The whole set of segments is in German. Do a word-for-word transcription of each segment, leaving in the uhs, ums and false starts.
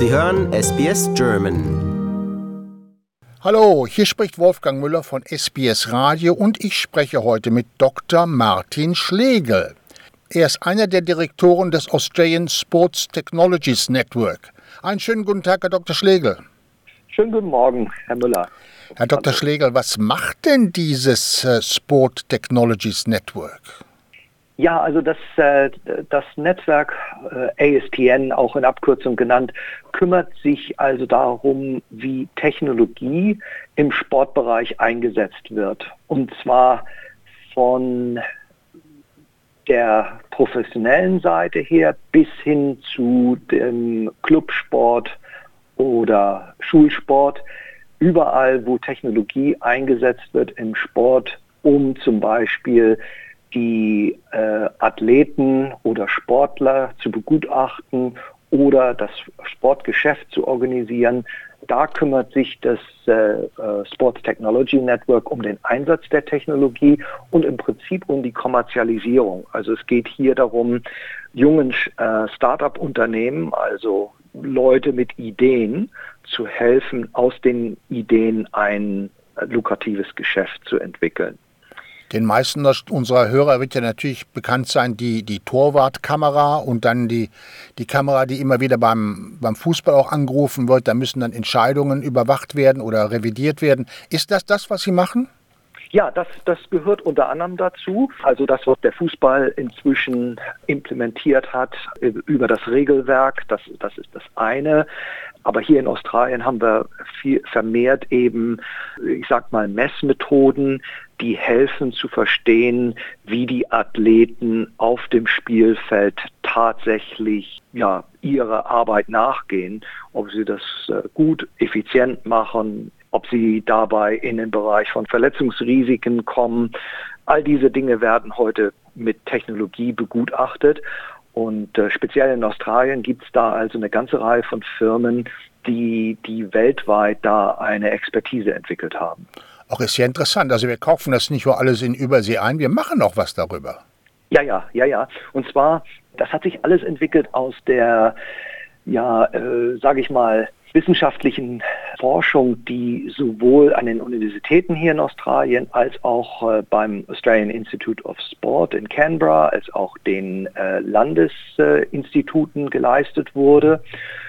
Sie hören S B S German. Hallo, hier spricht Wolfgang Müller von S B S Radio und ich spreche heute mit Doktor Martin Schlegel. Er ist einer der Direktoren des Australian Sports Technologies Network. Einen schönen guten Tag, Herr Doktor Schlegel. Schönen guten Morgen, Herr Müller. Herr Doktor Schlegel, was macht denn dieses äh, Sport Technologies Network? Ja, also das, äh, das Netzwerk äh, A S T N, auch in Abkürzung genannt, kümmert sich also darum, wie Technologie im Sportbereich eingesetzt wird. Und zwar von der professionellen Seite her bis hin zu dem Clubsport oder Schulsport. Überall, wo Technologie eingesetzt wird im Sport, um zum Beispiel die äh, Athleten oder Sportler zu begutachten oder das Sportgeschäft zu organisieren. Da kümmert sich das äh, Sports Technology Network um den Einsatz der Technologie und im Prinzip um die Kommerzialisierung. Also es geht hier darum, jungen äh, Start-up-Unternehmen, also Leute mit Ideen, zu helfen, aus den Ideen ein äh, lukratives Geschäft zu entwickeln. Den meisten unserer Hörer wird ja natürlich bekannt sein, die, die Torwartkamera und dann die, die Kamera, die immer wieder beim, beim Fußball auch angerufen wird. Da müssen dann Entscheidungen überwacht werden oder revidiert werden. Ist das das, was Sie machen? Ja, das, das gehört unter anderem dazu. Also das, was der Fußball inzwischen implementiert hat über das Regelwerk, das, das ist das eine. Aber hier in Australien haben wir viel vermehrt eben, ich sag mal, Messmethoden, die helfen zu verstehen, wie die Athleten auf dem Spielfeld tatsächlich ja, ihrer Arbeit nachgehen, ob sie das gut, effizient machen, ob sie dabei in den Bereich von Verletzungsrisiken kommen. All diese Dinge werden heute mit Technologie begutachtet. Und äh, speziell in Australien gibt es da also eine ganze Reihe von Firmen, die, die weltweit da eine Expertise entwickelt haben. Auch ist ja interessant. Also wir kaufen das nicht nur alles in Übersee ein, wir machen auch was darüber. Ja, ja, ja, ja. Und zwar, das hat sich alles entwickelt aus der, ja, äh, sage ich mal, wissenschaftlichen Forschung, die sowohl an den Universitäten hier in Australien als auch äh, beim Australian Institute of Sport in Canberra, als auch den äh, Landesinstituten äh, geleistet wurde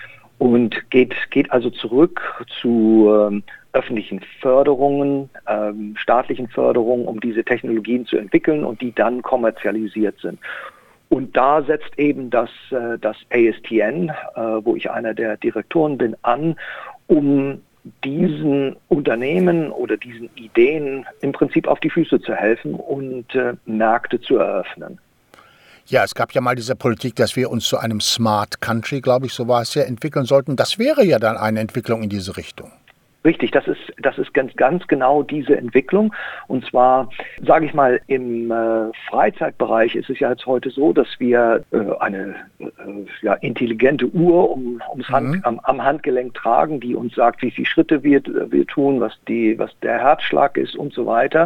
und geht, geht also zurück zu ähm, öffentlichen Förderungen, ähm, staatlichen Förderungen, um diese Technologien zu entwickeln und die dann kommerzialisiert sind. Und da setzt eben das, das A S T N, wo ich einer der Direktoren bin, an, um diesen Unternehmen oder diesen Ideen im Prinzip auf die Füße zu helfen und Märkte zu eröffnen. Ja, es gab ja mal diese Politik, dass wir uns zu einem Smart Country, glaube ich, so war es ja, entwickeln sollten. Das wäre ja dann eine Entwicklung in diese Richtung. Richtig, das ist, das ist ganz, ganz genau diese Entwicklung. Und zwar, sage ich mal, im äh, Freizeitbereich ist es ja jetzt heute so, dass wir äh, eine äh, ja, intelligente Uhr um, ums mhm. Hand, am, am Handgelenk tragen, die uns sagt, wie viele Schritte wir, wir tun, was, die, was der Herzschlag ist und so weiter.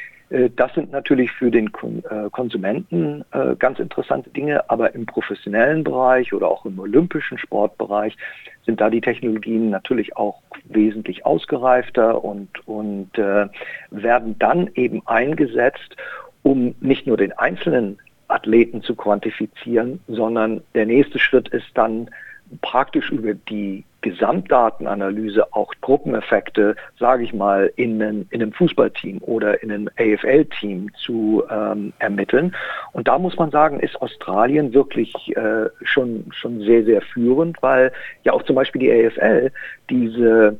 Das sind natürlich für den Konsumenten ganz interessante Dinge, aber im professionellen Bereich oder auch im olympischen Sportbereich sind da die Technologien natürlich auch wesentlich ausgereifter und, und äh, werden dann eben eingesetzt, um nicht nur den einzelnen Athleten zu quantifizieren, sondern der nächste Schritt ist dann praktisch über die Gesamtdatenanalyse auch Gruppeneffekte, sage ich mal, in, in einem Fußballteam oder in einem A F L-Team zu ähm, ermitteln. Und da muss man sagen, ist Australien wirklich äh, schon, schon sehr, sehr führend, weil ja auch zum Beispiel die A F L diese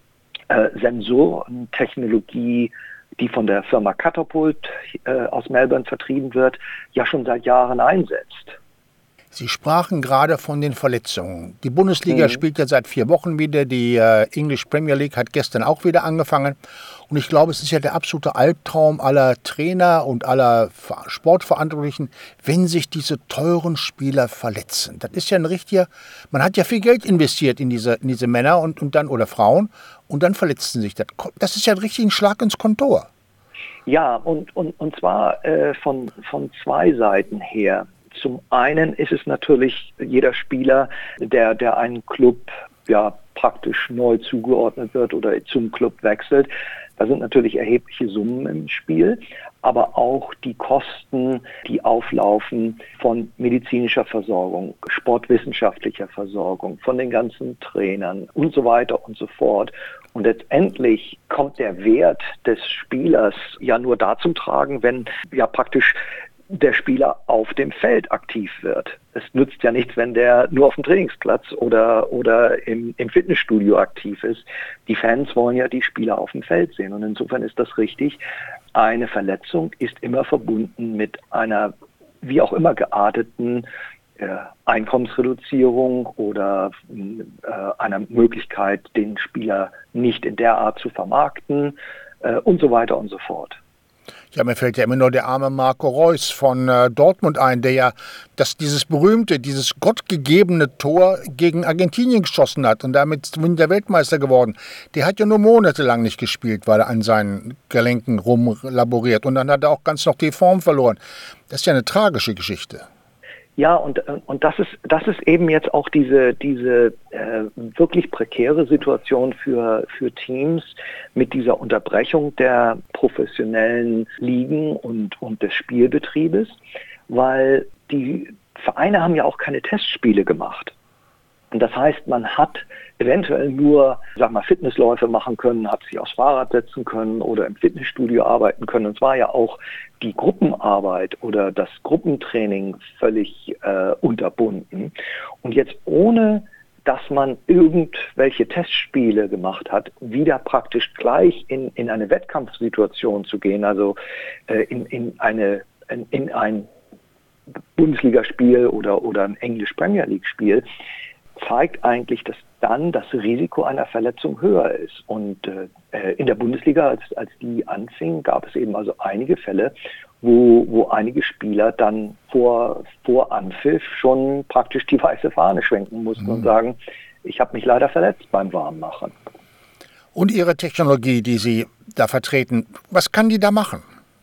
äh, Sensorentechnologie, die von der Firma Catapult äh, aus Melbourne vertrieben wird, ja schon seit Jahren einsetzt. Sie sprachen gerade von den Verletzungen. Die Bundesliga mhm. spielt ja seit vier Wochen wieder. Die äh, English Premier League hat gestern auch wieder angefangen. Und ich glaube, es ist ja der absolute Albtraum aller Trainer und aller Sportverantwortlichen, wenn sich diese teuren Spieler verletzen. Das ist ja ein richtiger, man hat ja viel Geld investiert in diese, in diese Männer und, und dann oder Frauen und dann verletzen sich. Das, das ist ja ein richtiger Schlag ins Kontor. Ja, und, und, und zwar äh, von, von zwei Seiten her. Zum einen ist es natürlich jeder Spieler, der, der einen Club ja praktisch neu zugeordnet wird oder zum Club wechselt. Da sind natürlich erhebliche Summen im Spiel, aber auch die Kosten, die auflaufen von medizinischer Versorgung, sportwissenschaftlicher Versorgung, von den ganzen Trainern und so weiter und so fort. Und letztendlich kommt der Wert des Spielers ja nur da zum Tragen, wenn ja praktisch der Spieler auf dem Feld aktiv wird. Es nützt ja nichts, wenn der nur auf dem Trainingsplatz oder, oder im, im Fitnessstudio aktiv ist. Die Fans wollen ja die Spieler auf dem Feld sehen. Und insofern ist das richtig. Eine Verletzung ist immer verbunden mit einer, wie auch immer gearteten äh, Einkommensreduzierung oder äh, einer Möglichkeit, den Spieler nicht in der Art zu vermarkten äh, und so weiter und so fort. Ja, mir fällt ja immer nur der arme Marco Reus von äh, Dortmund ein, der ja das, dieses berühmte, dieses gottgegebene Tor gegen Argentinien geschossen hat und damit der Weltmeister geworden. Der hat ja nur monatelang nicht gespielt, weil er an seinen Gelenken rumlaboriert. Und dann hat er auch ganz noch die Form verloren. Das ist ja eine tragische Geschichte. Ja, und, und das ist, das ist eben jetzt auch diese, diese äh, wirklich prekäre Situation für, für Teams mit dieser Unterbrechung der professionellen Ligen und, und des Spielbetriebes, weil die Vereine haben ja auch keine Testspiele gemacht. Und das heißt, man hat eventuell nur, sag mal, Fitnessläufe machen können, hat sich aufs Fahrrad setzen können oder im Fitnessstudio arbeiten können. Und zwar ja auch die Gruppenarbeit oder das Gruppentraining völlig äh, unterbunden. Und jetzt ohne, dass man irgendwelche Testspiele gemacht hat, wieder praktisch gleich in, in eine Wettkampfsituation zu gehen, also äh, in, in, eine, in, in ein Bundesligaspiel oder, oder ein English Premier League Spiel, zeigt eigentlich, dass dann das Risiko einer Verletzung höher ist. Und äh, in der Bundesliga, als, als die anfing, gab es eben also einige Fälle, wo, wo einige Spieler dann vor, vor Anpfiff schon praktisch die weiße Fahne schwenken mussten mhm. und sagen, ich habe mich leider verletzt beim Warmmachen. Und Ihre Technologie, die Sie da vertreten, was kann die da machen?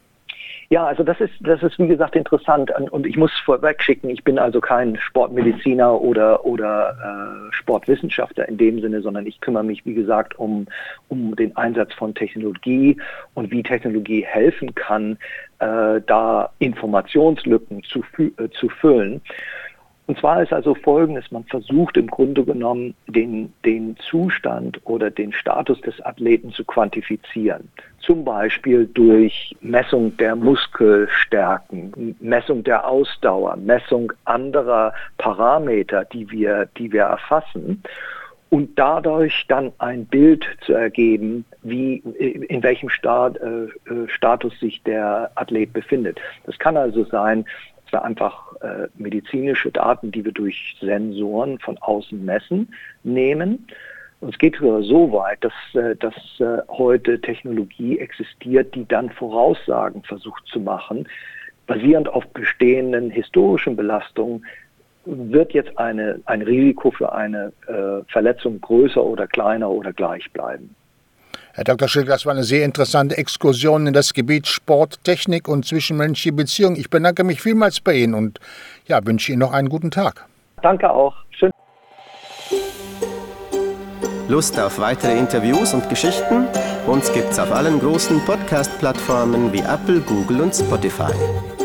Ja, also das ist, das ist wie gesagt interessant und ich muss vorweg schicken, ich bin also kein Sportmediziner oder, oder äh, Sportwissenschaftler in dem Sinne, sondern ich kümmere mich, wie gesagt, um, um den Einsatz von Technologie und wie Technologie helfen kann, äh, da Informationslücken zu, äh, zu füllen. Und zwar ist also Folgendes, man versucht im Grunde genommen den, den Zustand oder den Status des Athleten zu quantifizieren. Zum Beispiel durch Messung der Muskelstärken, Messung der Ausdauer, Messung anderer Parameter, die wir, die wir erfassen. Und dadurch dann ein Bild zu ergeben, wie, in welchem Stat, äh, Status sich der Athlet befindet. Das kann also sein, dass wir einfach äh, medizinische Daten, die wir durch Sensoren von außen messen, nehmen. Und es geht sogar so weit, dass, äh, dass äh, heute Technologie existiert, die dann Voraussagen versucht zu machen. Basierend auf bestehenden historischen Belastungen wird jetzt eine, ein Risiko für eine äh, Verletzung größer oder kleiner oder gleich bleiben. Herr Doktor Schilk, das war eine sehr interessante Exkursion in das Gebiet Sport, Technik und zwischenmenschliche Beziehungen. Ich bedanke mich vielmals bei Ihnen und ja, wünsche Ihnen noch einen guten Tag. Danke auch. Schön. Lust auf weitere Interviews und Geschichten? Uns gibt's auf allen großen Podcast-Plattformen wie Apple, Google und Spotify.